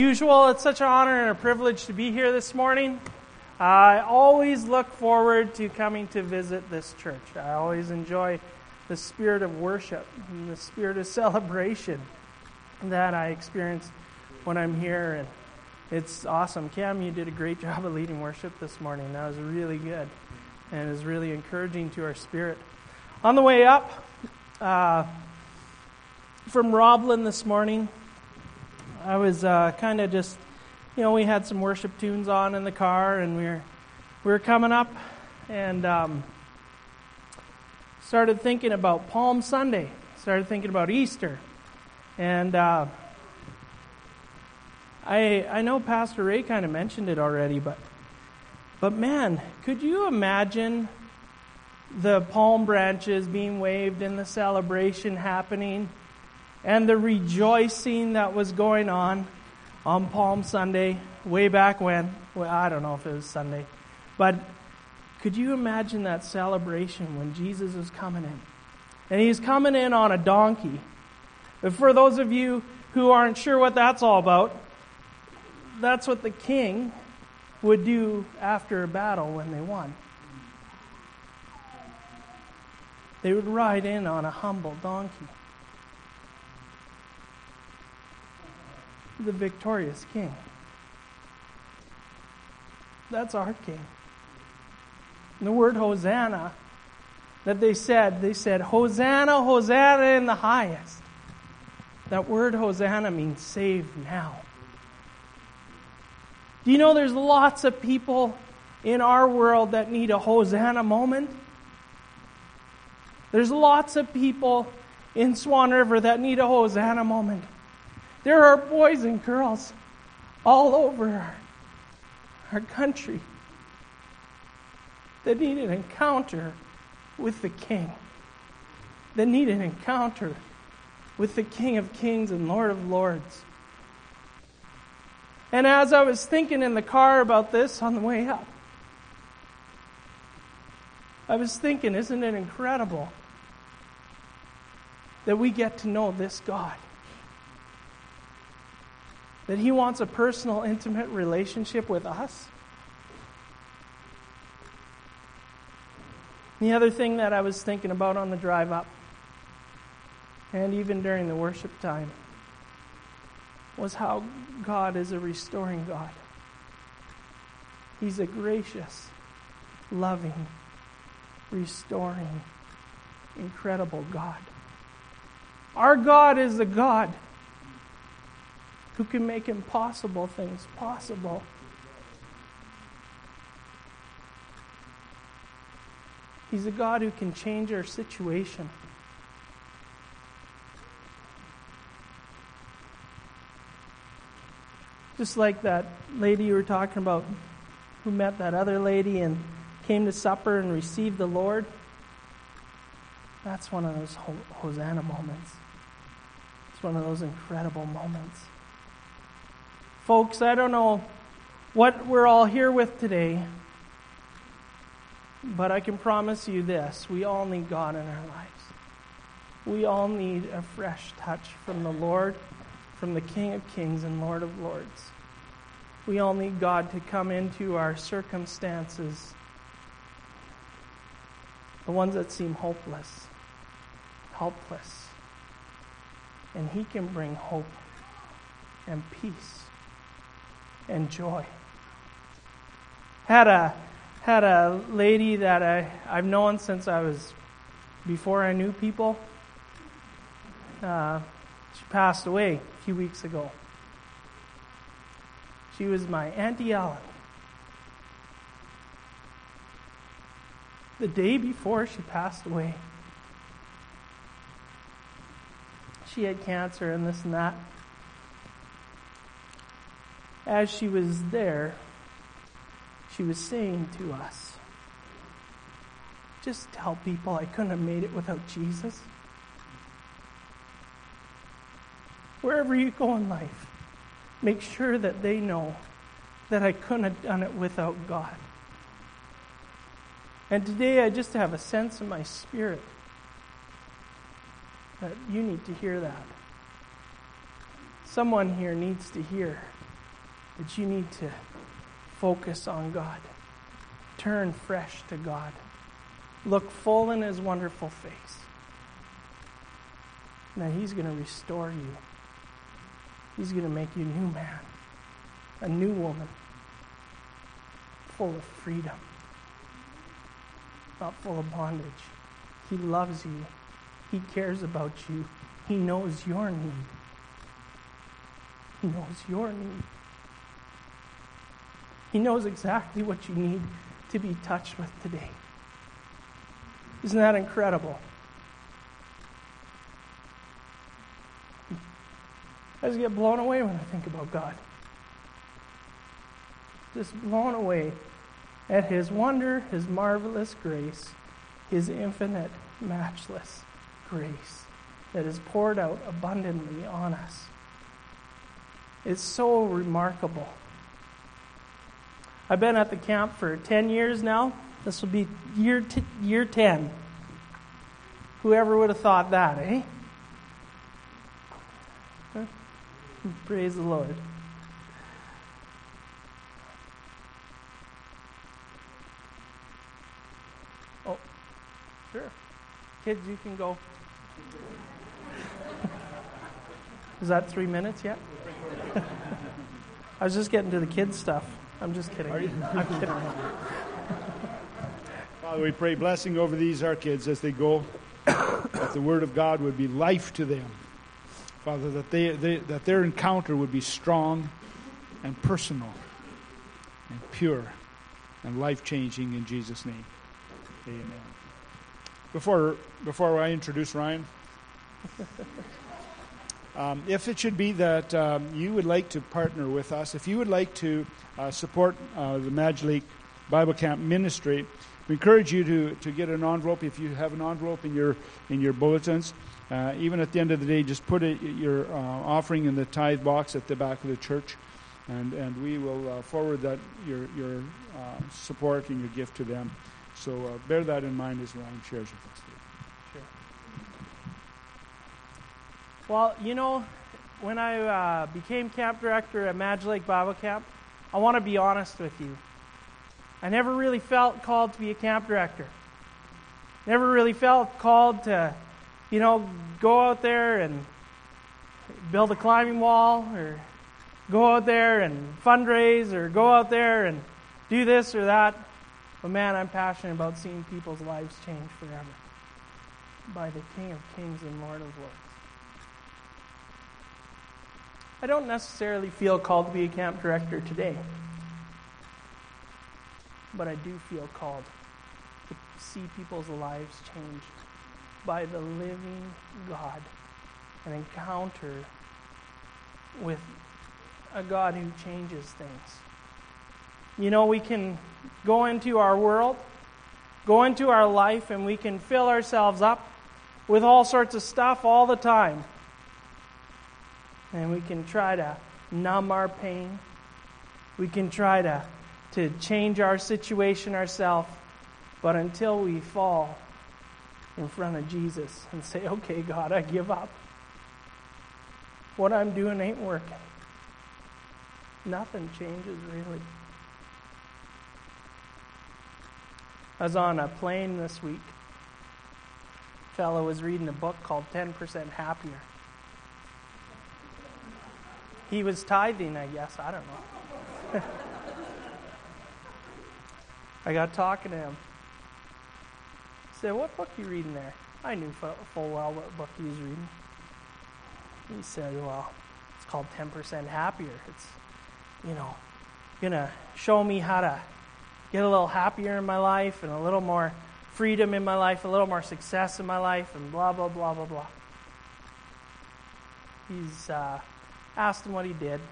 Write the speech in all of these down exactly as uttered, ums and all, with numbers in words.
Usual, it's such an honor and a privilege to be here this morning. I always look forward to coming to visit this church. I always enjoy the spirit of worship and the spirit of celebration that I experience when I'm here. And it's awesome. Cam, you did a great job of leading worship this morning. That was really good. And it was really encouraging to our spirit. On the way up uh, from Roblin this morning, I was uh, kind of just, you know, we had some worship tunes on in the car, and we were we were coming up, and um, started thinking about Palm Sunday. Started thinking about Easter, and uh, I I know Pastor Ray kind of mentioned it already, but but man, could you imagine the palm branches being waved and the celebration happening? And the rejoicing that was going on on Palm Sunday, way back when. Well, I don't know if it was Sunday. But could you imagine that celebration when Jesus was coming in? And he's coming in on a donkey. But for those of you who aren't sure what that's all about, that's what the king would do after a battle when they won. They would ride in on a humble donkey. The victorious king. That's our king. And the word Hosanna that they said, they said, Hosanna, Hosanna in the highest. That word Hosanna means save now. Do you know there's lots of people in our world that need a Hosanna moment? There's lots of people in Swan River that need a Hosanna moment. There are boys and girls all over our, our country that need an encounter with the King. That need an encounter with the King of Kings and Lord of Lords. And as I was thinking in the car about this on the way up, I was thinking, isn't it incredible that we get to know this God? That he wants a personal, intimate relationship with us. The other thing that I was thinking about on the drive up, and even during the worship time, was how God is a restoring God. He's a gracious, loving, restoring, incredible God. Our God is a God who can make impossible things possible. He's a God who can change our situation. Just like that lady you were talking about who met that other lady and came to supper and received the Lord. That's one of those Hosanna moments. It's one of those incredible moments. Folks, I don't know what we're all here with today, but I can promise you this. We all need God in our lives. We all need a fresh touch from the Lord, from the King of Kings and Lord of Lords. We all need God to come into our circumstances, the ones that seem hopeless, helpless. And he can bring hope and peace and joy. Had a had a lady that I, I've known since I was before I knew people. Uh, she passed away a few weeks ago. She was my Auntie Ellen. The day before she passed away, she had cancer and this and that. As she was there, she was saying to us, just tell people I couldn't have made it without Jesus. Wherever you go in life, make sure that they know that I couldn't have done it without God. And today I just have a sense in my spirit that you need to hear that. Someone here needs to hear that you need to focus on God. Turn fresh to God. Look full in His wonderful face. Now He's going to restore you. He's going to make you a new man, a new woman, full of freedom, not full of bondage. He loves you. He cares about you. He knows your need. He knows your need. He knows exactly what you need to be touched with today. Isn't that incredible? I just get blown away when I think about God. Just blown away at His wonder, His marvelous grace, His infinite, matchless grace that is poured out abundantly on us. It's so remarkable. I've been at the camp for ten years now. This will be year t- year ten. Whoever would have thought that, eh? Huh? Praise the Lord. Oh, sure. Kids, you can go. Is that three minutes yet? I was just getting to the kids' stuff. I'm just kidding. I'm kidding. Father, we pray blessing over these, our kids, as they go, that the Word of God would be life to them. Father, that they, they that their encounter would be strong and personal and pure and life-changing in Jesus' name. Amen. Before, before I introduce Ryan, um, if it should be that um, you would like to partner with us, if you would like to uh, support uh, the Madge Lake Bible Camp ministry, we encourage you to, to get an envelope. If you have an envelope in your in your bulletins, uh, even at the end of the day, just put it, your uh, offering in the tithe box at the back of the church, and, and we will uh, forward that your your uh, support and your gift to them. So uh, bear that in mind as Ryan shares with us. Sure. Well, you know, when I uh, became camp director at Madge Lake Bible Camp, I want to be honest with you. I never really felt called to be a camp director. Never really felt called to, you know, go out there and build a climbing wall, or go out there and fundraise, or go out there and do this or that. But man, I'm passionate about seeing people's lives change forever by the King of Kings and Lord of Lords. I don't necessarily feel called to be a camp director today, but I do feel called to see people's lives changed by the living God, an encounter with a God who changes things. You know, we can go into our world, go into our life, and we can fill ourselves up with all sorts of stuff all the time. And we can try to numb our pain. We can try to, to change our situation ourselves. But until we fall in front of Jesus and say, okay, God, I give up. What I'm doing ain't working. Nothing changes, really. I was on a plane this week. A fellow was reading a book called ten percent Happier. He was tithing, I guess. I don't know. I got talking to him. I said, what book are you reading there? I knew full well what book he was reading. He said, well, it's called ten percent Happier. It's, you know, going to show me how to get a little happier in my life and a little more freedom in my life, a little more success in my life, and blah, blah, blah, blah, blah. He's uh, asked him what he did.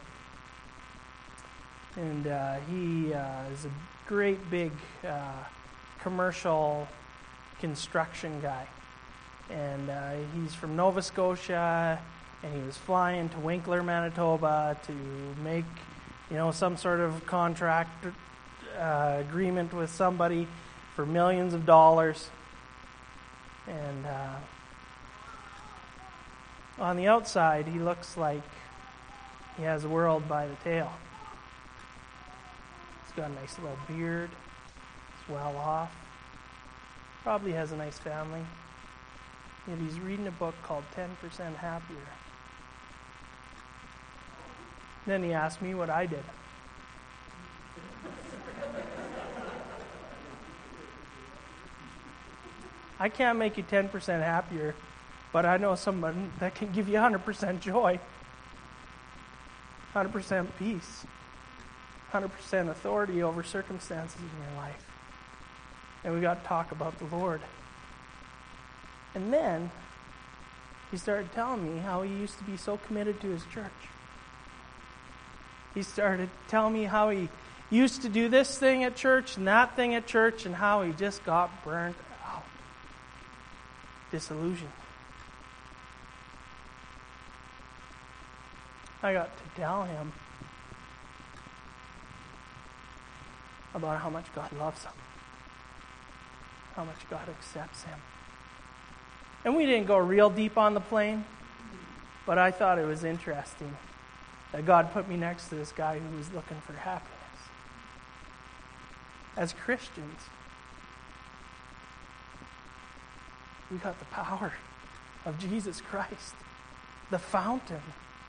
And uh, he uh, is a great big uh, commercial construction guy. And uh, he's from Nova Scotia, and he was flying to Winkler, Manitoba to make, you know, some sort of contract uh, agreement with somebody for millions of dollars. And uh, on the outside, he looks like he has the world by the tail. He's got a nice little beard. He's well off. Probably has a nice family. Yet he's reading a book called ten percent Happier. Then he asked me what I did. I can't make you ten percent happier, but I know someone that can give you one hundred percent joy, one hundred percent peace, one hundred percent authority over circumstances in your life. And we got to talk about the Lord. And then he started telling me how he used to be so committed to his church. He started telling me how he used to do this thing at church and that thing at church and how he just got burnt out. Disillusioned. I got to tell him about how much God loves him, how much God accepts him. And we didn't go real deep on the plane, but I thought it was interesting that God put me next to this guy who was looking for happiness. As Christians, we got the power of Jesus Christ, the fountain.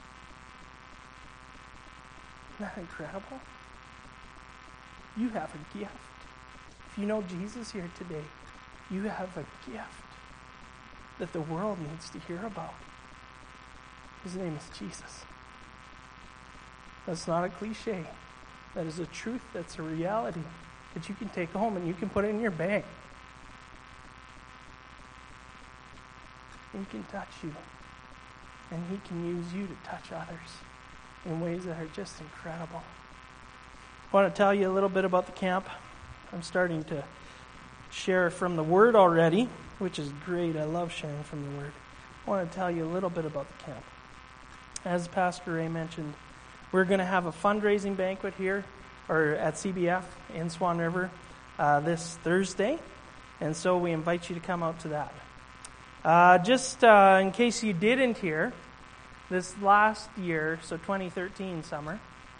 Isn't that incredible? You have a gift. If you know Jesus here today, you have a gift that the world needs to hear about. His name is Jesus. That's not a cliche. That is a truth. That's a reality that you can take home and you can put it in your bank. He can touch you. And he can use you to touch others in ways that are just incredible. I want to tell you a little bit about the camp. I'm starting to share from the Word already, which is great. I love sharing from the Word. I want to tell you a little bit about the camp. As Pastor Ray mentioned, we're going to have a fundraising banquet here, or at C B F in Swan River uh, this Thursday, and so we invite you to come out to that. Uh, just uh, in case you didn't hear, this last year, so twenty thirteen summer,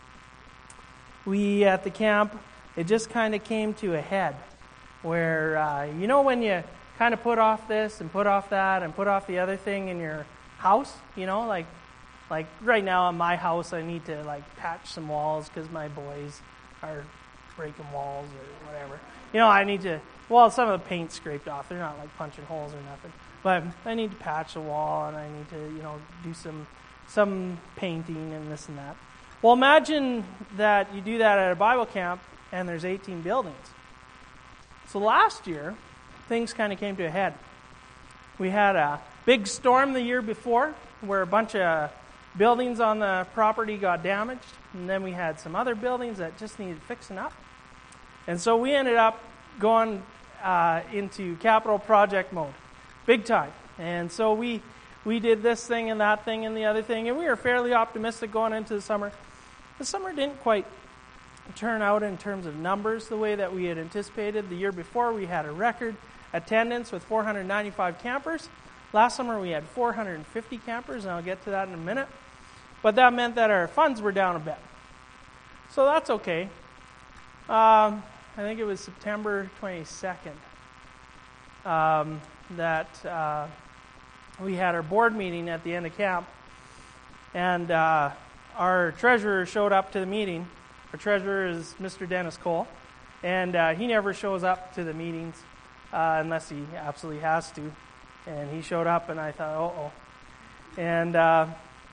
we at the camp, it just kind of came to a head where, uh, you know when you kind of put off this and put off that and put off the other thing in your house, you know, like like right now in my house I need to like patch some walls because my boys are breaking walls or whatever. You know, I need to, well, some of the paint's scraped off. They're not like punching holes or nothing. But I need to patch the wall and I need to, you know, do some some painting and this and that. Well, imagine that you do that at a Bible camp and there's eighteen buildings. So last year, things kind of came to a head. We had a big storm the year before where a bunch of buildings on the property got damaged. And then we had some other buildings that just needed fixing up. And so we ended up going uh, into capital project mode. Big time. And so we we did this thing and that thing and the other thing. And we were fairly optimistic going into the summer. The summer didn't quite turn out in terms of numbers the way that we had anticipated. The year before we had a record attendance with four hundred ninety-five campers. Last summer we had four hundred fifty campers, and I'll get to that in a minute. But that meant that our funds were down a bit. So that's okay. Um, I think it was September twenty-second um, that uh, we had our board meeting at the end of camp. And uh, our treasurer showed up to the meeting. Our treasurer is Mister Dennis Cole. And uh, he never shows up to the meetings uh, unless he absolutely has to. And he showed up, and I thought, uh-oh. And uh,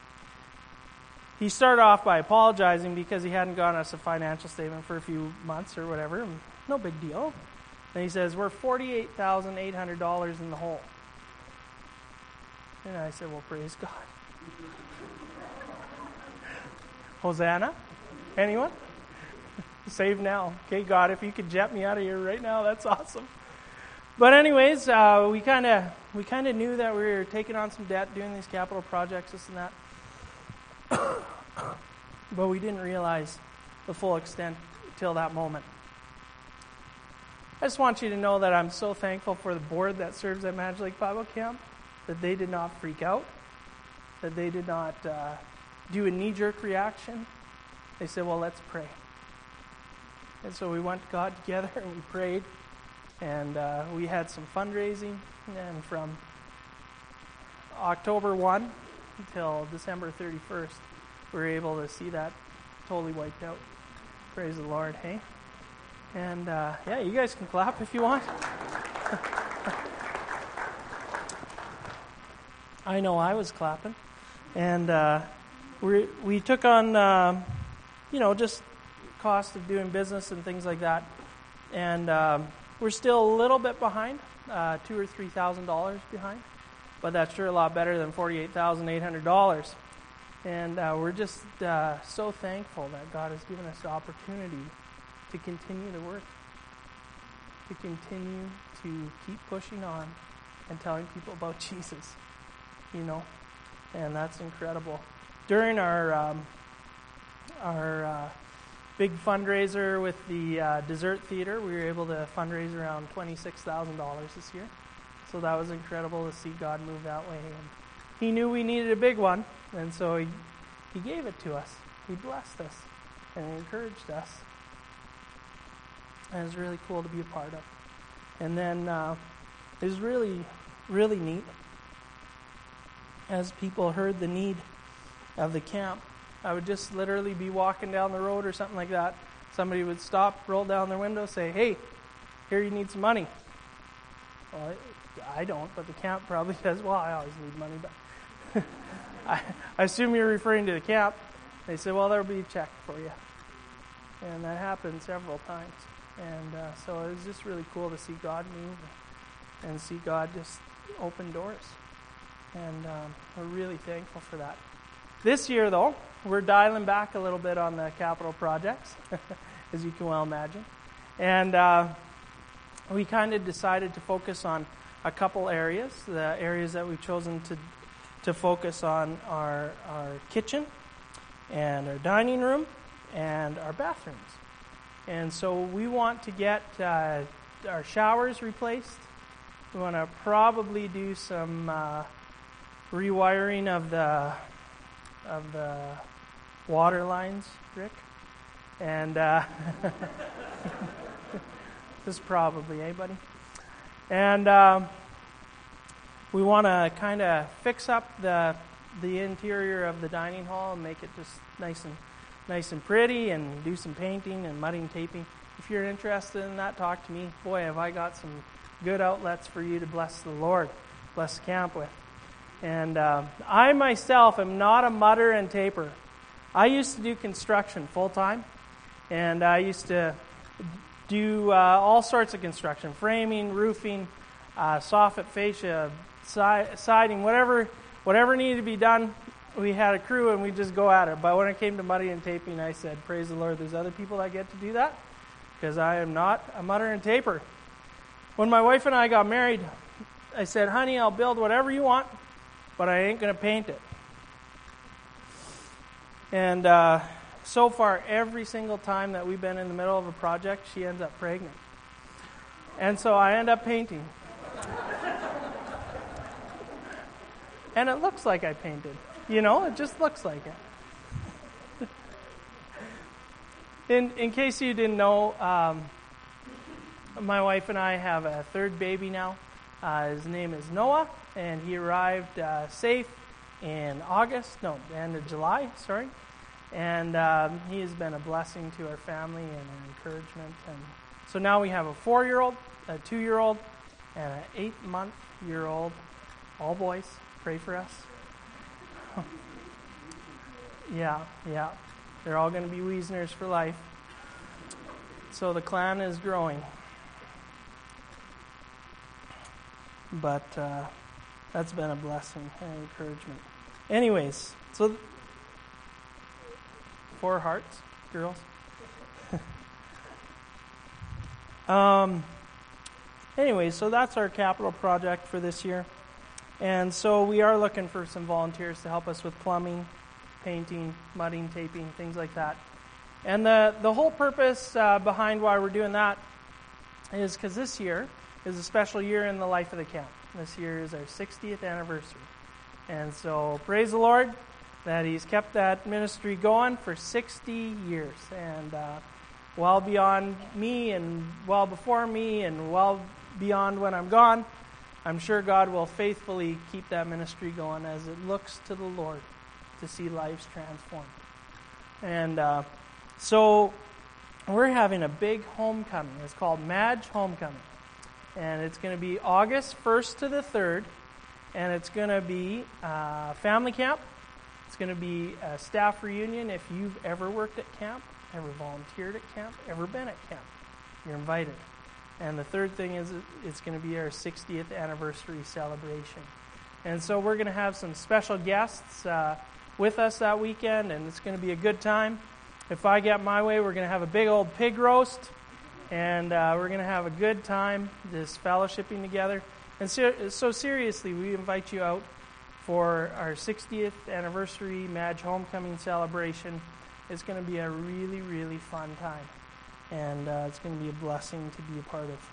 he started off by apologizing because he hadn't gotten us a financial statement for a few months or whatever. No big deal. And he says, we're forty-eight thousand eight hundred dollars in the hole. And I said, well, praise God. Hosanna? Anyone? Save now. Okay, God, if you could jet me out of here right now, that's awesome. But anyways, uh, we kind of we kind of knew that we were taking on some debt, doing these capital projects, this and that. But we didn't realize the full extent till that moment. I just want you to know that I'm so thankful for the board that serves at Madge Lake Bible Camp, that they did not freak out, that they did not uh, do a knee-jerk reaction. They said, well, let's pray. And so we went to God together and we prayed. And uh, we had some fundraising. And from October first until December thirty-first, we were able to see that totally wiped out. Praise the Lord, hey? And uh, yeah, you guys can clap if you want. I know I was clapping. And uh, we we took on, um, you know, just cost of doing business and things like that. And um, we're still a little bit behind, uh, two or three thousand dollars behind. But that's sure a lot better than forty-eight thousand eight hundred dollars. And uh, we're just uh, so thankful that God has given us the opportunity to continue the work, to continue to keep pushing on and telling people about Jesus, you know, and that's incredible. During our um, our uh, big fundraiser with the uh, dessert theater, we were able to fundraise around twenty-six thousand dollars this year, so that was incredible to see God move that way. And He knew we needed a big one, and so He, he gave it to us. He blessed us and encouraged us. And it was really cool to be a part of. And then uh, it was really, really neat as people heard the need of the camp. I would just literally be walking down the road or something like that. Somebody would stop, roll down their window, say, "Hey, here, you need some money." Well, I don't, but the camp probably says, "Well, I always need money." But I, I assume you're referring to the camp. They said, "Well, there'll be a check for you." And that happened several times. And uh, so it was just really cool to see God move and see God just open doors. And um, we're really thankful for that. This year, though, we're dialing back a little bit on the capital projects, as you can well imagine. And uh, we kind of decided to focus on a couple areas. The areas that we've chosen to to focus on are our kitchen and our dining room and our bathrooms. And so we want to get uh, our showers replaced. We want to probably do some uh, rewiring of the of the water lines, Rick. And uh, just probably, eh, buddy? And um, we want to kind of fix up the the interior of the dining hall and make it just nice and nice and pretty, and do some painting and mudding, taping. If you're interested in that, talk to me. Boy, have I got some good outlets for you to bless the Lord, bless the camp with. And uh, I myself am not a mudder and taper. I used to do construction full time, and I used to do uh, all sorts of construction: framing, roofing, uh, soffit, fascia, si- siding, whatever whatever needed to be done. We had a crew and we just go at it. But when it came to mudding and taping, I said, "Praise the Lord, there's other people that get to do that, because I am not a mudder and taper." When my wife and I got married, I said, "Honey, I'll build whatever you want, but I ain't going to paint it." And uh, so far, every single time that we've been in the middle of a project, she ends up pregnant. And so I end up painting. And it looks like I painted. You know, it just looks like it. in in case you didn't know, um, my wife and I have a third baby now. Uh, his name is Noah, and he arrived uh, safe in August, no, end of July, sorry. And um, he has been a blessing to our family and an encouragement. And so now we have a four-year-old, a two-year-old, and an eight-month-year-old, all boys. Pray for us. Yeah, yeah. They're all going to be Wiesners for life. So the clan is growing. But uh, that's been a blessing and encouragement. Anyways, so th- four hearts, girls. um. Anyways, so that's our capital project for this year. And so we are looking for some volunteers to help us with plumbing, painting, mudding, taping, things like that. And the, the whole purpose uh, behind why we're doing that is because this year is a special year in the life of the camp. This year is our sixtieth anniversary. And so praise the Lord that He's kept that ministry going for sixty years. And uh, well beyond me and well before me and well beyond when I'm gone. I'm sure God will faithfully keep that ministry going as it looks to the Lord to see lives transformed. And uh, so we're having a big homecoming. It's called Madge Homecoming. And it's going to be August first to the third. And it's going to be uh, family camp. It's going to be a staff reunion. If you've ever worked at camp, ever volunteered at camp, ever been at camp, you're invited. And the third thing is it's going to be our sixtieth anniversary celebration. And so we're going to have some special guests uh, with us that weekend, and it's going to be a good time. If I get my way, we're going to have a big old pig roast, and uh, we're going to have a good time just fellowshipping together. And so, so seriously, we invite you out for our sixtieth anniversary Madge Homecoming celebration. It's going to be a really, really fun time. And uh, it's going to be a blessing to be a part of.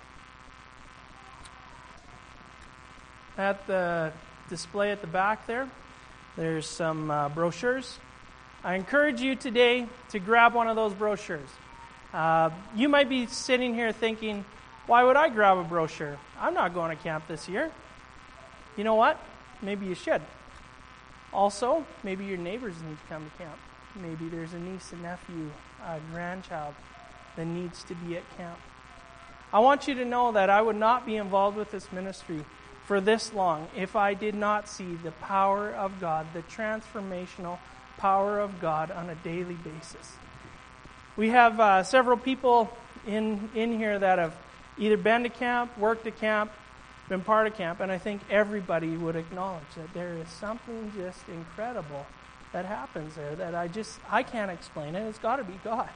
At the display at the back there, there's some uh, brochures. I encourage you today to grab one of those brochures. Uh, you might be sitting here thinking, why would I grab a brochure? I'm not going to camp this year. You know what? Maybe you should. Also, maybe your neighbors need to come to camp. Maybe there's a niece, a nephew, a grandchild that needs to be at camp. I want you to know that I would not be involved with this ministry for this long if I did not see the power of God, the transformational power of God on a daily basis. We have uh, several people in, in here that have either been to camp, worked at camp, been part of camp, and I think everybody would acknowledge that there is something just incredible that happens there that I just, I can't explain it. It's got to be God.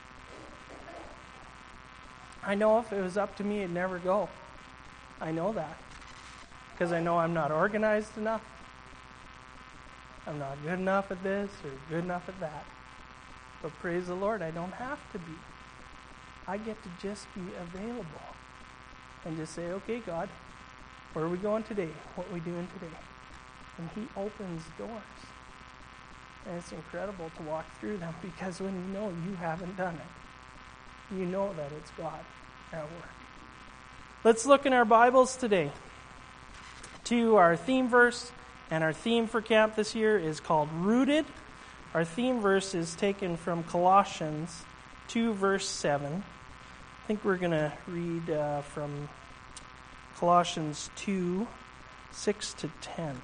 I know if it was up to me, it'd never go. I know that. Because I know I'm not organized enough. I'm not good enough at this or good enough at that. But praise the Lord, I don't have to be. I get to just be available. And just say, okay, God, where are we going today? What are we doing today? And He opens doors. And it's incredible to walk through them because when you know you haven't done it, you know that it's God at work. Let's look in our Bibles today to our theme verse, and our theme for camp this year is called Rooted. Our theme verse is taken from Colossians two, verse seven. I think we're going to read uh, from Colossians two, six to ten.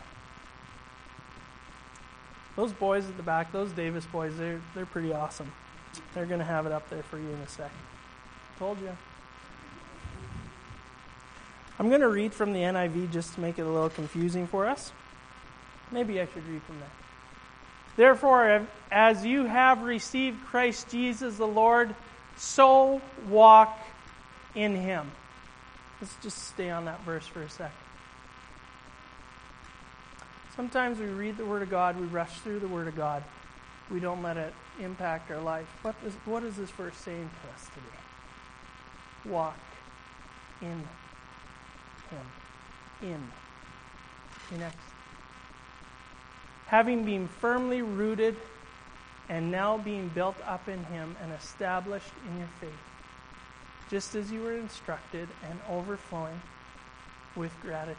Those boys at the back, those Davis boys, they're, they're pretty awesome. They're going to have it up there for you in a second. Told you. I'm going to read from the N I V just to make it a little confusing for us. Maybe I should read from that. Therefore, as you have received Christ Jesus the Lord, so walk in Him. Let's just stay on that verse for a second. Sometimes we read the Word of God, we rush through the Word of God. We don't let it impact our life. What is, what is this verse saying to us today? Walk in Him. In. In X. Having been firmly rooted and now being built up in Him and established in your faith, just as you were instructed and overflowing with gratitude.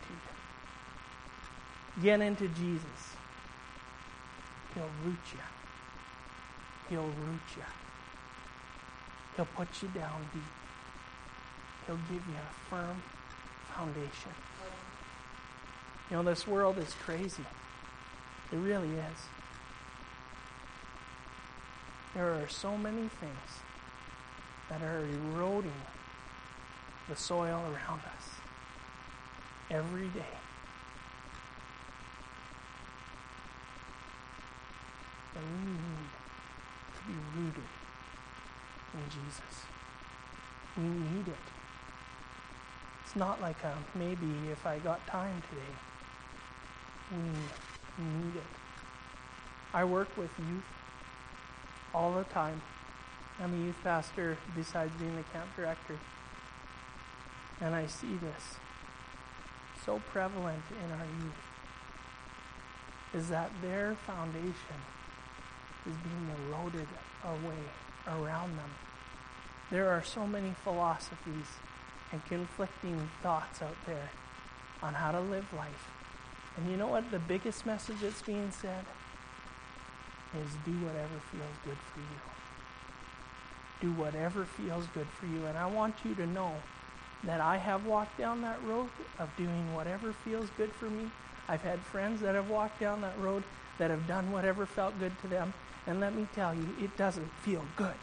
Get into Jesus. He'll root you. He'll root you. He'll put you down deep. He'll give you a firm foundation. You know, this world is crazy. It really is. There are so many things that are eroding the soil around us every day. And we need to be rooted in Jesus. We need it. It's not like a maybe if I got time today. We need it. I work with youth all the time. I'm a youth pastor besides being the camp director. And I see this so prevalent in our youth is that their foundation is being eroded away around them There are so many philosophies and conflicting thoughts out there on how to live life. And you know what the biggest message that's being said is do whatever feels good for you. Do whatever feels good for you. And I want you to know that I have walked down that road of doing whatever feels good for me. I've had friends that have walked down that road that have done whatever felt good to them. And let me tell you, it doesn't feel good.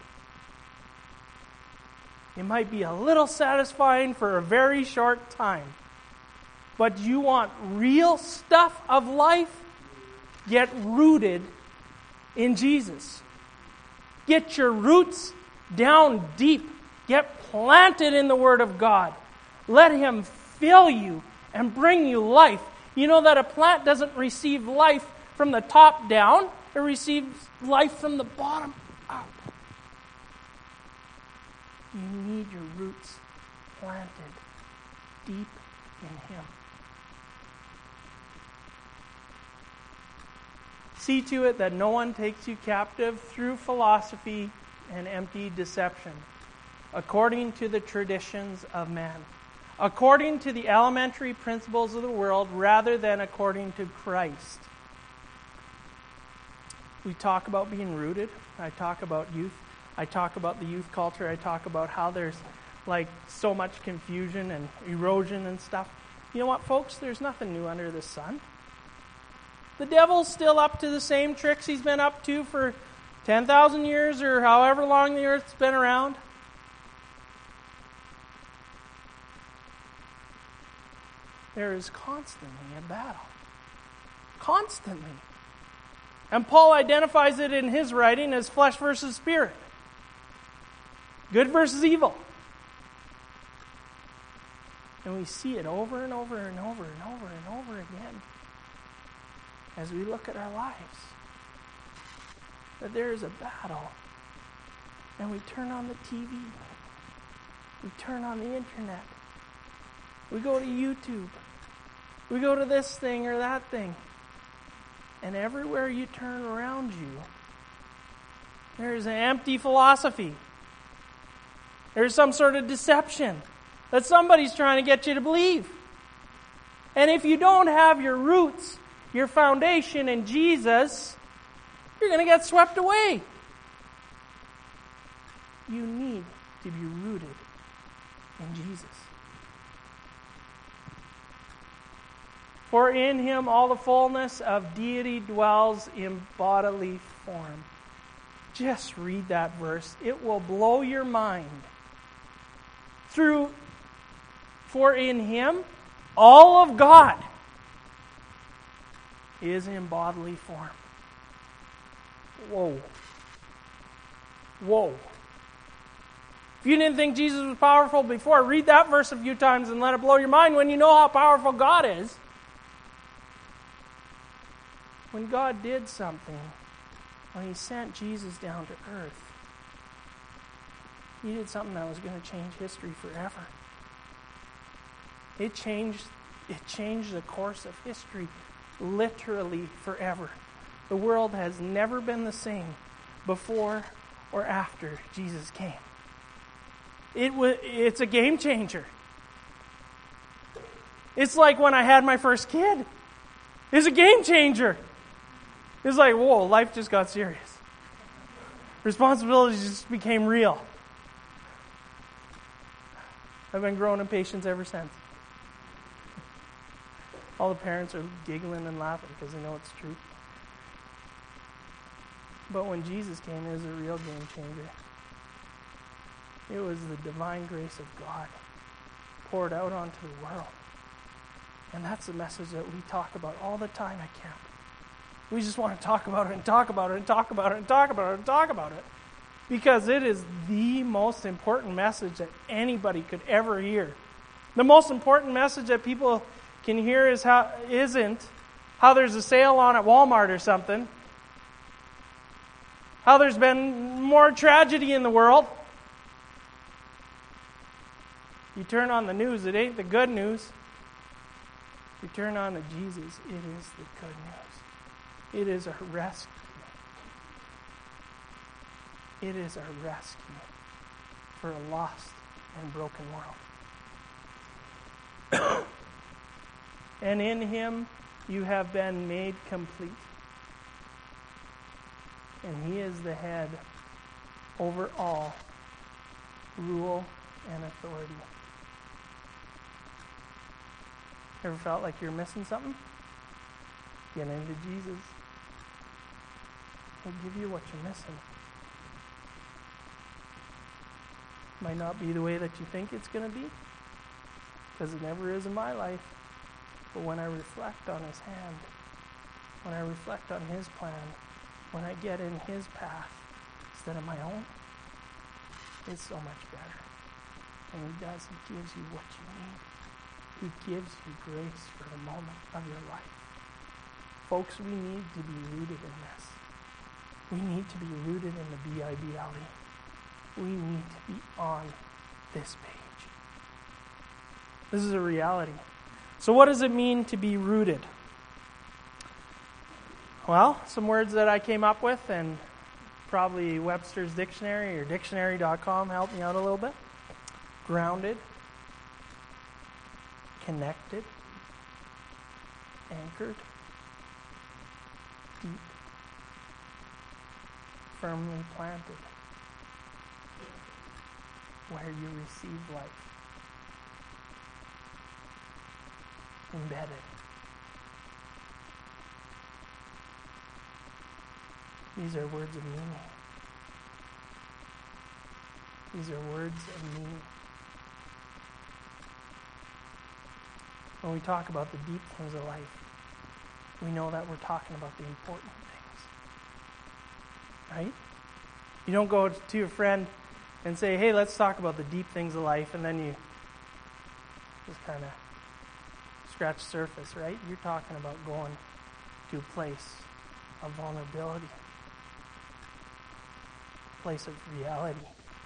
It might be a little satisfying for a very short time. But you want real stuff of life? Get rooted in Jesus. Get your roots down deep. Get planted in the Word of God. Let Him fill you and bring you life. You know that a plant doesn't receive life from the top down. It receives life from the bottom up. You need your roots planted deep in Him. See to it that no one takes you captive through philosophy and empty deception, according to the traditions of man, according to the elementary principles of the world, rather than according to Christ. We talk about being rooted. I talk about youth. I talk about the youth culture. I talk about how there's like so much confusion and erosion and stuff. You know what, folks? There's nothing new under the sun. The devil's still up to the same tricks he's been up to for ten thousand years or however long the earth's been around. There is constantly a battle. Constantly. And Paul identifies it in his writing as flesh versus spirit. Good versus evil. And we see it over and over and over and over and over again as we look at our lives. That there is a battle. And we turn on the T V. We turn on the internet. We go to YouTube. We go to this thing or that thing. And everywhere you turn around you, there's an empty philosophy. There's some sort of deception that somebody's trying to get you to believe. And if you don't have your roots, your foundation in Jesus, you're going to get swept away. You need to be rooted in Jesus. For in Him all the fullness of deity dwells in bodily form. Just read that verse. It will blow your mind. Through, for in Him all of God is in bodily form. Whoa. Whoa. If you didn't think Jesus was powerful before, read that verse a few times and let it blow your mind when you know how powerful God is. When God did something, when He sent Jesus down to earth, He did something that was going to change history forever. It changed, it changed the course of history literally forever. The world has never been the same before or after Jesus came. It was, it's a game changer. It's like when I had my first kid. It's a game changer. It's like, whoa, life just got serious. Responsibilities just became real. I've been growing in patience ever since. All the parents are giggling and laughing because they know it's true. But when Jesus came, it was a real game changer. It was the divine grace of God poured out onto the world. And that's the message that we talk about all the time at camp. We just want to talk about it and talk about it and talk about it and talk about it and talk about it. Because it is the most important message that anybody could ever hear. The most important message that people can hear is how isn't how there's a sale on at Walmart or something. How there's been more tragedy in the world. You turn on the news, it ain't the good news. You turn on to Jesus, it is the good news. It is a rescue. It is a rescue for a lost and broken world. And in him you have been made complete. And he is the head over all rule and authority. Ever felt like you're missing something? Get into Jesus. He'll give you what you're missing. Might not be the way that you think it's going to be, because it never is in my life. But when I reflect on his hand, when I reflect on his plan, when I get in his path instead of my own, it's so much better. And he does. He gives you what you need. He gives you grace for the moment of your life. Folks, we need to be rooted in this. We need to be rooted in the B I B L E. We need to be on this page. This is a reality. So what does it mean to be rooted? Well, some words that I came up with, and probably Webster's Dictionary or dictionary dot com helped me out a little bit. Grounded, connected, anchored, deep, firmly planted, where you receive life, embedded. These are words of meaning. These are words of meaning. When we talk about the deep things of life, we know that we're talking about the important things. Right? You don't go to your friend and say, hey, let's talk about the deep things of life, and then you just kind of scratch the surface, right? You're talking about going to a place of vulnerability, a place of reality.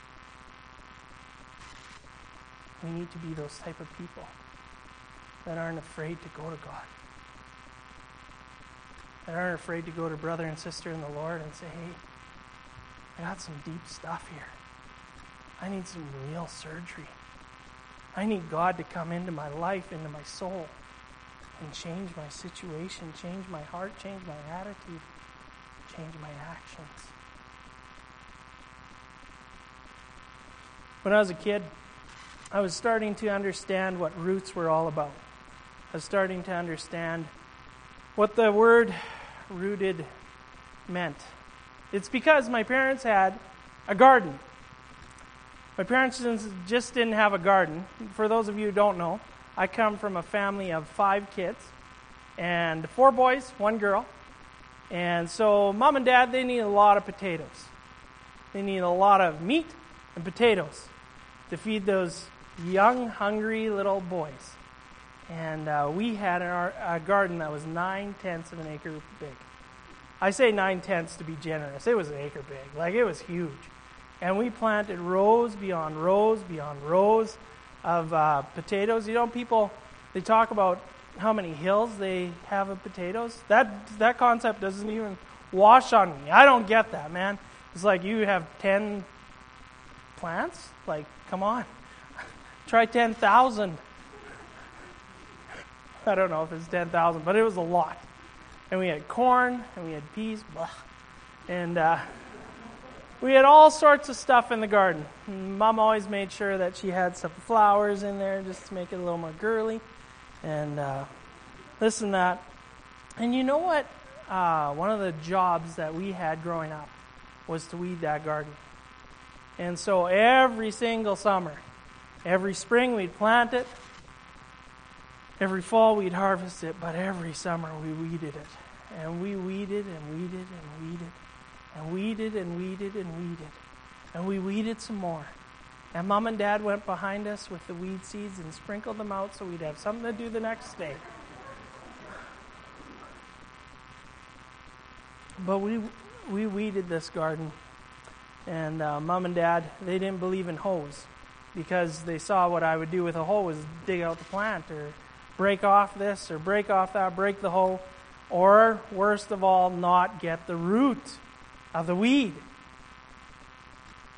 We need to be those type of people that aren't afraid to go to God, that aren't afraid to go to brother and sister in the Lord and say, hey, I got some deep stuff here. I need some real surgery. I need God to come into my life, into my soul, and change my situation, change my heart, change my attitude, change my actions. When I was a kid, I was starting to understand what roots were all about. I was starting to understand what the word rooted meant. It's because my parents had a garden. My parents just didn't have a garden. For those of you who don't know, I come from a family of five kids, and four boys, one girl. And so mom and dad, they need a lot of potatoes. They need a lot of meat and potatoes to feed those young, hungry little boys. And uh, we had our, a garden that was nine-tenths of an acre big. I say nine-tenths to be generous. It was an acre big. Like, it was huge. And we planted rows beyond rows beyond rows of uh, potatoes. You know, people, they talk about how many hills they have of potatoes. That that concept doesn't even wash on me. I don't get that, man. It's like you have ten plants? Like, come on. Try ten thousand. I don't know if it's ten thousand, but it was a lot. And we had corn, and we had peas, blah. and uh, we had all sorts of stuff in the garden. And Mom always made sure that she had some flowers in there just to make it a little more girly, and uh, this and that. And you know what? Uh, one of the jobs that we had growing up was to weed that garden. And so every single summer, every spring we'd plant it, every fall we'd harvest it, but every summer we weeded it. And we weeded and weeded and weeded and weeded and weeded and weeded. And we weeded some more. And Mom and Dad went behind us with the weed seeds and sprinkled them out so we'd have something to do the next day. But we we weeded this garden. And uh, Mom and Dad, they didn't believe in hoes, because they saw what I would do with a hoe was dig out the plant or break off this or break off that, break the hoe, or worst of all, not get the root of the weed.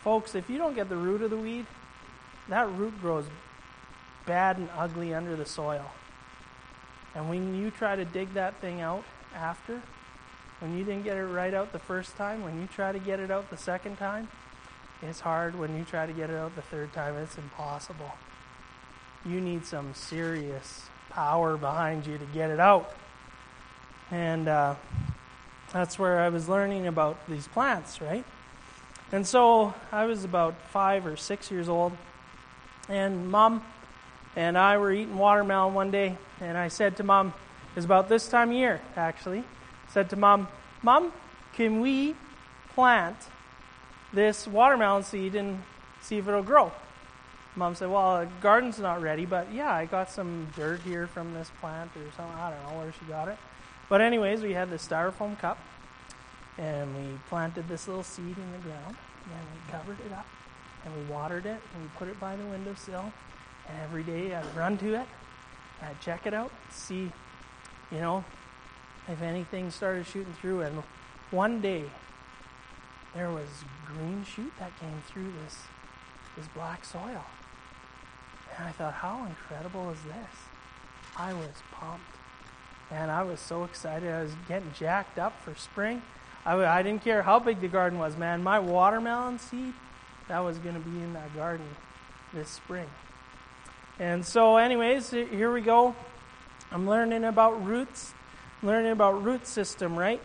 Folks, if you don't get the root of the weed, that root grows bad and ugly under the soil. And when you try to dig that thing out after, when you didn't get it right out the first time, when you try to get it out the second time, it's hard. When you try to get it out the third time, it's impossible. You need some serious power behind you to get it out. And uh, that's where I was learning about these plants, right? And so I was about five or six years old, and Mom and I were eating watermelon one day, and I said to Mom, it was about this time of year, actually, I said to Mom, Mom, can we plant this watermelon seed and see if it'll grow? Mom said, well, the garden's not ready, but yeah, I got some dirt here from this plant or something. I don't know where she got it. But anyways, we had this styrofoam cup, and we planted this little seed in the ground, and we covered it up, and we watered it, and we put it by the windowsill, and every day I'd run to it, and I'd check it out, see, you know, if anything started shooting through. And one day, there was green shoot that came through this, this black soil. And I thought, how incredible is this? I was pumped. And I was so excited. I was getting jacked up for spring. I, w- I didn't care how big the garden was, man. My watermelon seed, that was going to be in that garden this spring. And so anyways, here we go. I'm learning about roots. I'm learning about root system, right?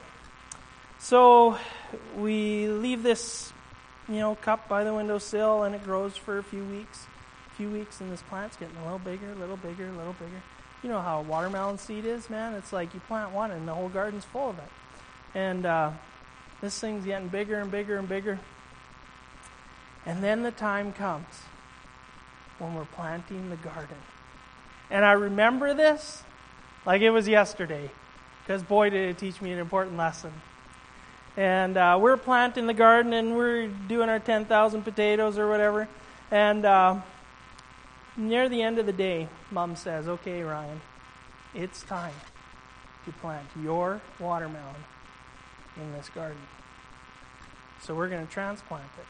So we leave this, you know, cup by the windowsill, and it grows for a few weeks. A few weeks, and this plant's getting a little bigger, a little bigger, a little bigger. You know how a watermelon seed is, man? It's like you plant one, and the whole garden's full of it. And uh, this thing's getting bigger and bigger and bigger. And then the time comes when we're planting the garden. And I remember this like it was yesterday, because boy, did it teach me an important lesson. And uh, we're planting the garden, and we're doing our ten thousand potatoes or whatever. And uh, near the end of the day, Mom says, okay, Ryan, it's time to plant your watermelon in this garden. So we're going to transplant it.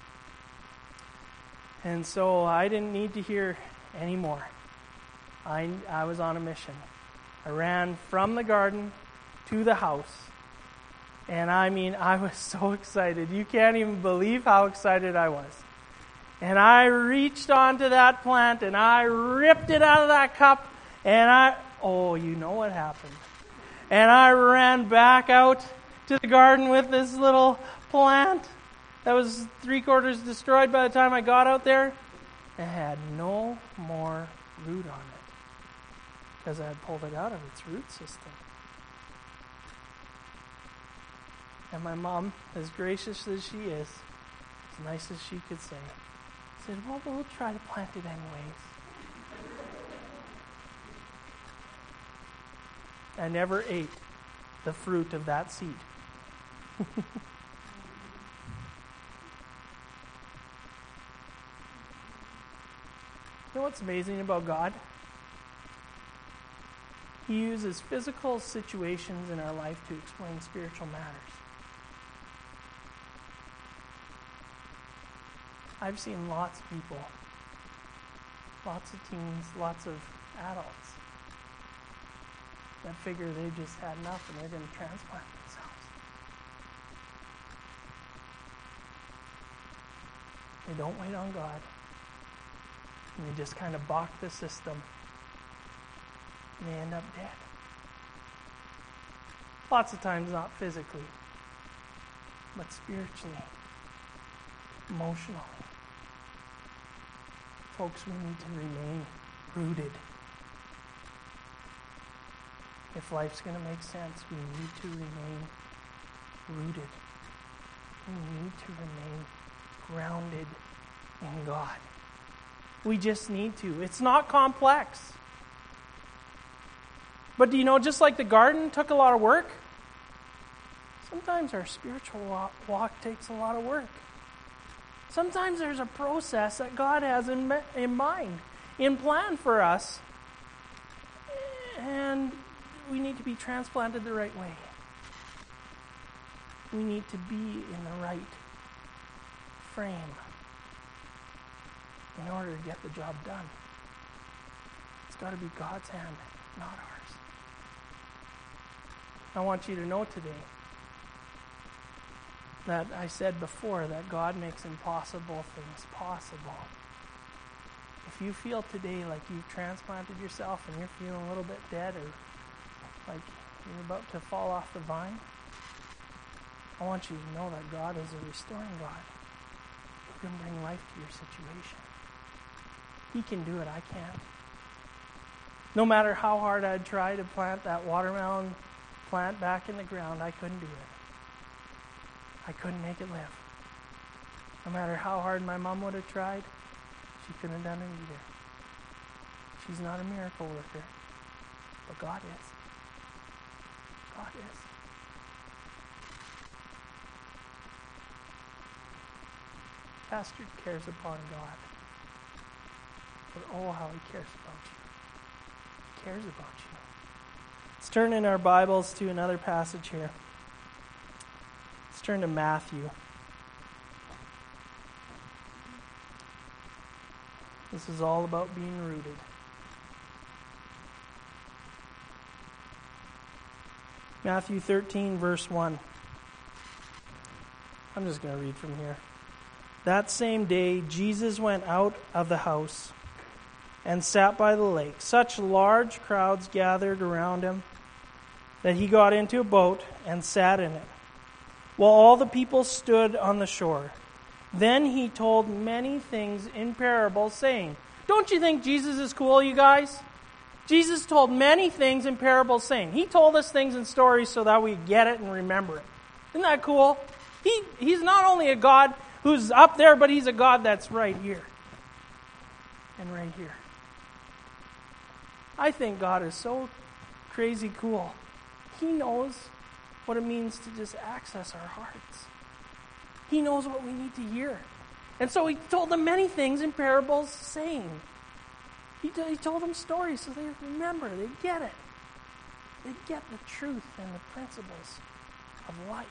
And so I didn't need to hear any more. I, I was on a mission. I ran from the garden to the house. And I mean, I was so excited. You can't even believe how excited I was. And I reached onto that plant, and I ripped it out of that cup, and I, oh, you know what happened. And I ran back out to the garden with this little plant that was three quarters destroyed by the time I got out there. It had no more root on it, because I had pulled it out of its root system. And my mom, as gracious as she is, as nice as she could say, said, well, we'll try to plant it anyways. I never ate the fruit of that seed. You know what's amazing about God? He uses physical situations in our life to explain spiritual matters. I've seen lots of people, lots of teens, lots of adults that figure they just had enough and they're going to transplant themselves. They don't wait on God. And they just kind of balk the system. And they end up dead. Lots of times not physically, but spiritually, emotionally. Folks, we need to remain rooted. If life's going to make sense, we need to remain rooted. We need to remain grounded in God. We just need to. It's not complex. But do you know, just like the garden took a lot of work, sometimes our spiritual walk, walk takes a lot of work. Sometimes there's a process that God has in, in mind, in plan for us, and we need to be transplanted the right way. We need to be in the right frame in order to get the job done. It's got to be God's hand, not ours. I want you to know today that I said before that God makes impossible things possible. If you feel today like you've transplanted yourself and you're feeling a little bit dead or like you're about to fall off the vine, I want you to know that God is a restoring God who can bring life to your situation. He can do it, I can't. No matter how hard I'd try to plant that watermelon plant back in the ground, I couldn't do it. I couldn't make it live. No matter how hard my mom would have tried, she couldn't have done it either. She's not a miracle worker, but God is. God is. Pastor cares upon God. But oh, how he cares about you. He cares about you. Let's turn in our Bibles to another passage here. Let's turn to Matthew. This is all about being rooted. Matthew thirteen, verse one. I'm just going to read from here. That same day, Jesus went out of the house and sat by the lake. Such large crowds gathered around him that he got into a boat and sat in it, while all the people stood on the shore. Then he told many things in parables, saying, don't you think Jesus is cool, you guys? Jesus told many things in parables, saying, he told us things in stories so that we get it and remember it. Isn't that cool? He He's not only a God who's up there, but he's a God that's right here and right here. I think God is so crazy cool. He knows what it means to just access our hearts. He knows what we need to hear. And so he told them many things in parables, saying, he, t- he told them stories so they remember, they get it. They get the truth and the principles of life.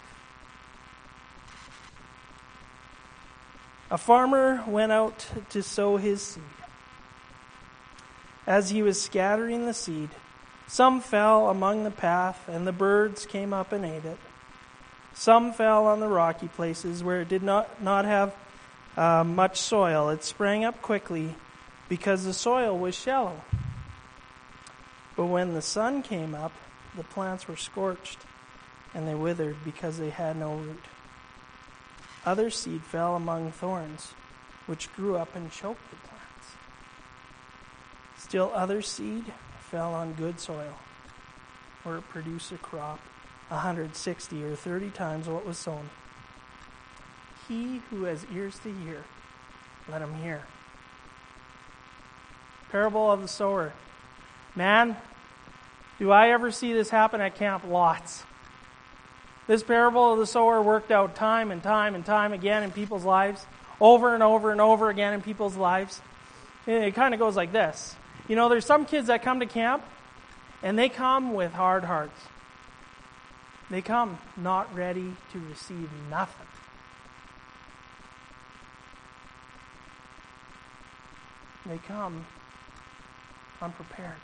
A farmer went out to sow his seed. As he was scattering the seed, some fell among the path, and the birds came up and ate it. Some fell on the rocky places where it did not, not have uh, much soil. It sprang up quickly because the soil was shallow. But when the sun came up, the plants were scorched, and they withered because they had no root. Other seed fell among thorns, which grew up and choked the plants. Still other seed fell on good soil, where it produced a crop one hundred sixty or thirty times what was sown. He who has ears to hear, let him hear. Parable of the sower. Man, do I ever see this happen at camp? Lots. This parable of the sower worked out time and time and time again in people's lives, over and over and over again in people's lives. It kind of goes like this. You know, there's some kids that come to camp, and they come with hard hearts. They come not ready to receive nothing. They come unprepared.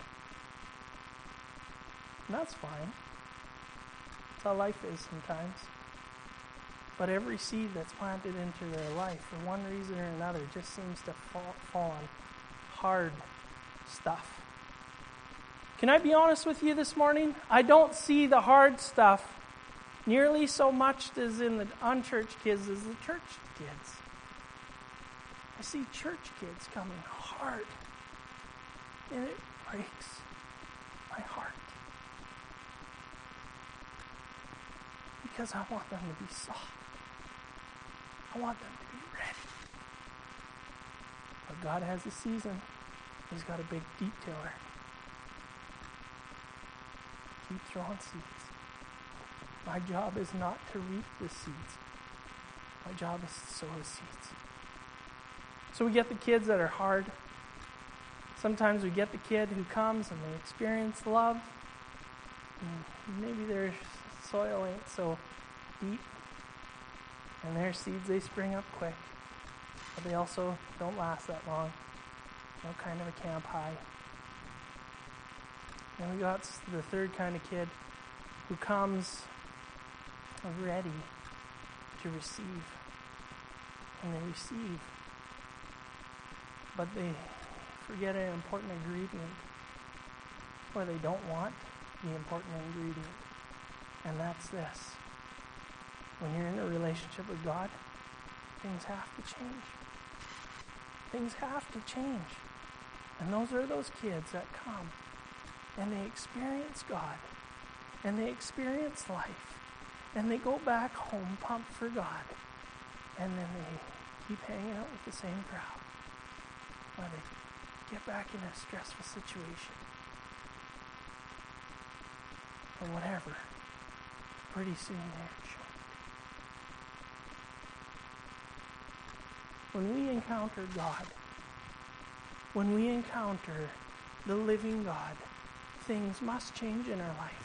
And that's fine. That's how life is sometimes. But every seed that's planted into their life, for one reason or another, just seems to fall, fall on hard stuff. Can I be honest with you this morning? I don't see the hard stuff nearly so much as in the unchurched kids as the church kids. I see church kids coming hard, and it breaks my heart. Because I want them to be soft. I want them to be ready. But God has a season. He's got a big deep tiller. Keep throwing seeds. My job is not to reap the seeds. My job is to sow the seeds. So we get the kids that are hard. Sometimes we get the kid who comes and they experience love. And maybe their soil ain't so deep. And their seeds, they spring up quick. but they also don't last that long. No kind of a camp high. And we got the third kind of kid who comes ready to receive. And they receive, but they forget an important ingredient, or they don't want the important ingredient. And that's this. When you're in a relationship with God, things have to change. Things have to change. And those are those kids that come and they experience God and they experience life and they go back home pumped for God, and then they keep hanging out with the same crowd, or they get back in a stressful situation or whatever. Pretty soon they're choked. When we encounter God, when we encounter the living God, things must change in our life.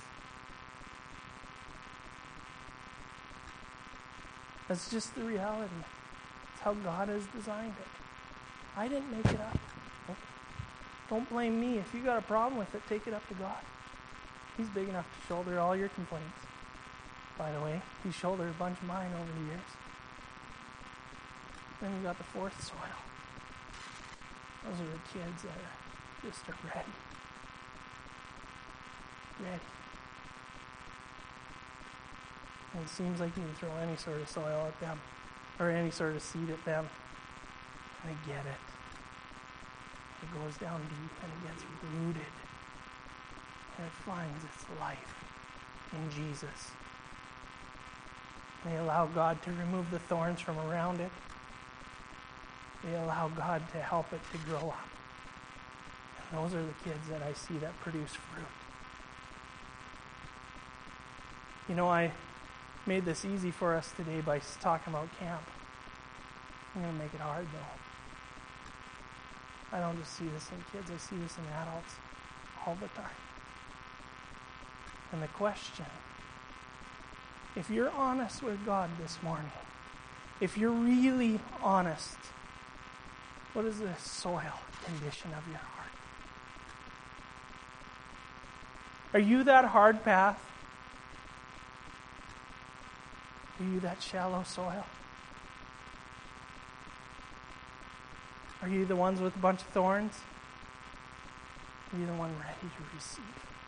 That's just the reality. It's how God has designed it. I didn't make it up. Don't blame me. If you got a problem with it, take it up to God. He's big enough to shoulder all your complaints. By the way, He shouldered a bunch of mine over the years. Then we got the fourth soil. Those are the kids that are just are ready. Ready. And it seems like you can throw any sort of soil at them, or any sort of seed at them, and they get it. It goes down deep and it gets rooted. And it finds its life in Jesus. They allow God to remove the thorns from around it. They allow God to help it to grow up. And those are the kids that I see that produce fruit. You know, I made this easy for us today by talking about camp. I'm going to make it hard, though. I don't just see this in kids, I see this in adults all the time. And the question, if you're honest with God this morning, if you're really honest, what is the soil condition of your heart? Are you that hard path? Are you that shallow soil? Are you the ones with a bunch of thorns? Are you the one ready to receive?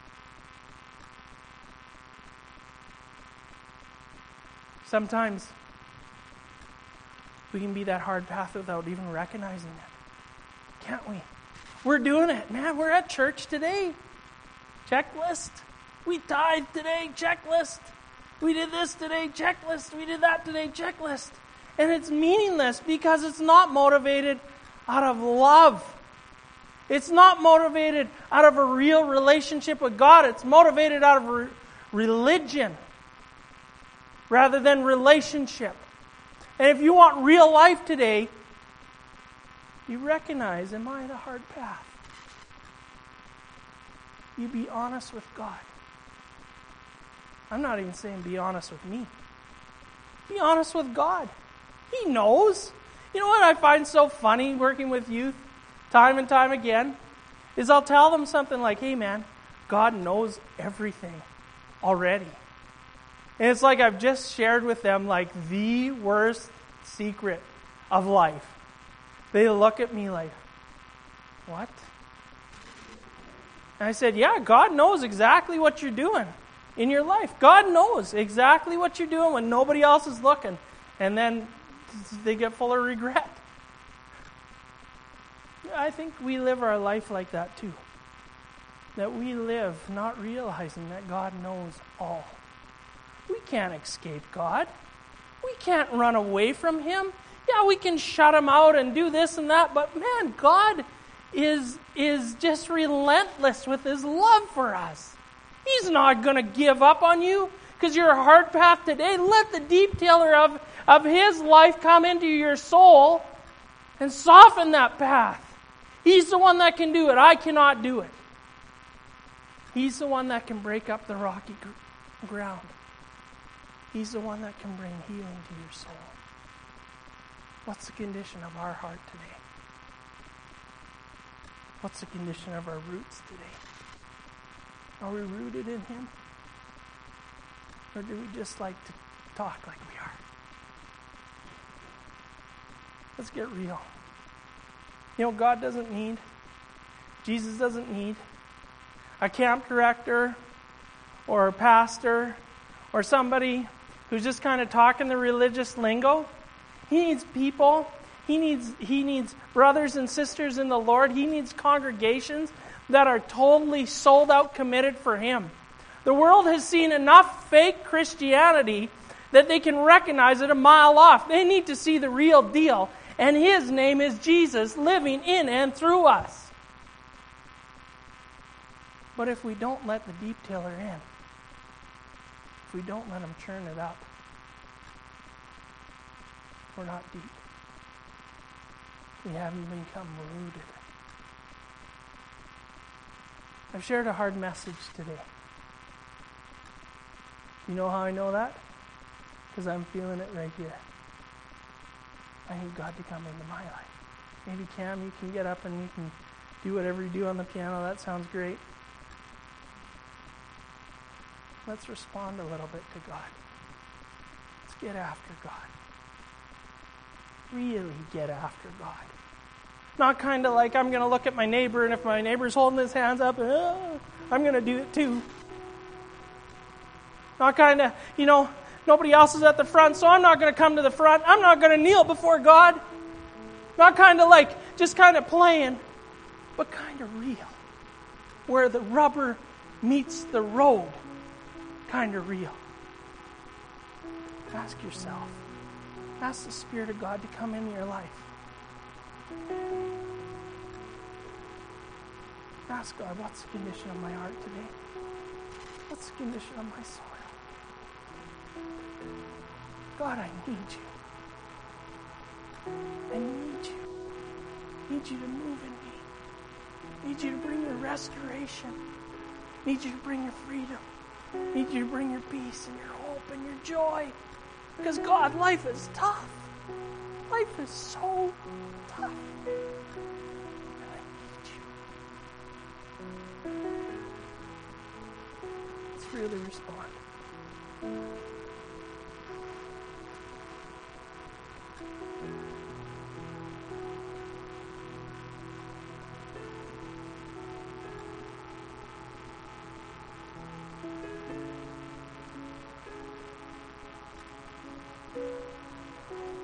Sometimes we can be that hard path without even recognizing it. Can't we? We're doing it. Man, we're at church today. Checklist. We tithed today. Checklist. We did this today. Checklist. We did that today. Checklist. And it's meaningless because it's not motivated out of love. It's not motivated out of a real relationship with God. It's motivated out of re- religion rather than relationship. And if you want real life today, you recognize, am I the hard path? You be honest with God. I'm not even saying be honest with me. Be honest with God. He knows. You know what I find so funny working with youth time and time again? Is I'll tell them something like, hey man, God knows everything already. And it's like I've just shared with them like the worst secret of life. They look at me like, what? And I said, yeah, God knows exactly what you're doing in your life. God knows exactly what you're doing when nobody else is looking. And then they get full of regret. I think we live our life like that too. That we live not realizing that God knows all. We can't escape God. We can't run away from Him. Yeah, we can shut Him out and do this and that, but man, God is, is just relentless with His love for us. He's not going to give up on you because you're a hard path today. Let the detailer of, of His life come into your soul and soften that path. He's the one that can do it. I cannot do it. He's the one that can break up the rocky gr- ground. He's the one that can bring healing to your soul. What's the condition of our heart today? What's the condition of our roots today? Are we rooted in Him? Or do we just like to talk like we are? Let's get real. You know, God doesn't need, Jesus doesn't need a camp director or a pastor or somebody who's just kind of talking the religious lingo. He needs people. He needs, he needs brothers and sisters in the Lord. He needs congregations that are totally sold out, committed for Him. The world has seen enough fake Christianity that they can recognize it a mile off. They need to see the real deal. And His name is Jesus, living in and through us. But if we don't let the deep tiller in, if we don't let Him churn it up, we're not deep. We haven't become rooted. I've shared a hard message today. You know how I know that? Because I'm feeling it right here. I need God to come into my life. Maybe Cam, you can get up and you can do whatever you do on the piano. That sounds great. Let's respond a little bit to God. Let's get after God. Really get after God. Not kind of like I'm going to look at my neighbor, and if my neighbor's holding his hands up, uh, I'm going to do it too. Not kind of, you know, nobody else is at the front, so I'm not going to come to the front. I'm not going to kneel before God. Not kind of like just kind of playing, but kind of real. Where the rubber meets the road. Kind of real. Ask yourself. Ask the Spirit of God to come into your life. Ask God, what's the condition of my heart today? What's the condition of my soul? God, I need you. I need you. I need you to move in me. I need you to bring your restoration. I need you to bring your freedom. I need you to bring your peace and your hope and your joy. Because God, life is tough. Life is so tough. And I need you. Let's really respond.